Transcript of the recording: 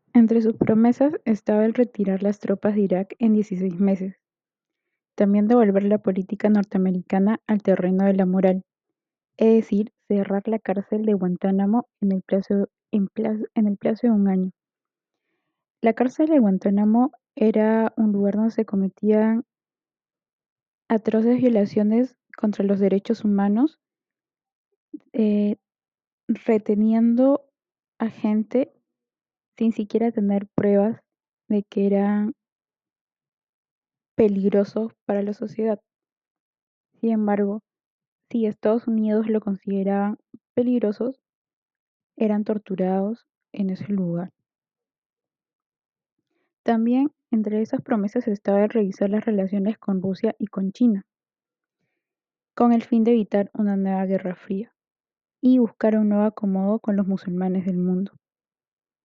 Entre sus promesas estaba el retirar las tropas de Irak en 16 meses, también devolver la política norteamericana al terreno de la moral, es decir, cerrar la cárcel de Guantánamo en el plazo de un año. La cárcel de Guantánamo era un lugar donde se cometían atroces violaciones contra los derechos humanos, eh, reteniendo a gente sin siquiera tener pruebas de que eran peligrosos para la sociedad. Sin embargo, si Estados Unidos lo consideraban peligrosos, eran torturados en ese lugar. También entre esas promesas estaba el revisar las relaciones con Rusia y con China, con el fin de evitar una nueva guerra fría y buscar un nuevo acomodo con los musulmanes del mundo.